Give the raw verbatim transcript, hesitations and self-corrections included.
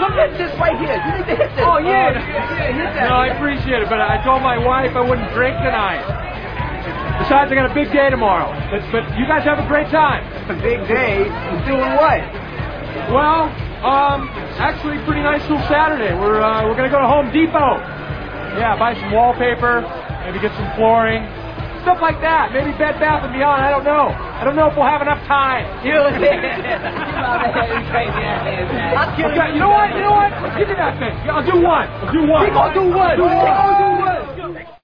come hit this right here. You need to hit this. Oh, yeah. Uh, yeah, hit that. No, I appreciate it, but I told my wife I wouldn't drink tonight. Besides, I got a big day tomorrow. But, but you guys have a great time. A big day? You doing what? Well, um, actually, pretty nice little Saturday. We're uh, we're gonna go to Home Depot. Yeah, buy some wallpaper, maybe get some flooring, stuff like that. Maybe Bed Bath and Beyond. I don't know. I don't know if we'll have enough time. You, okay, you know what? You know what? Give me that thing. I'll do one. I'll do one. We're gonna do one. Do one. We're gonna do one.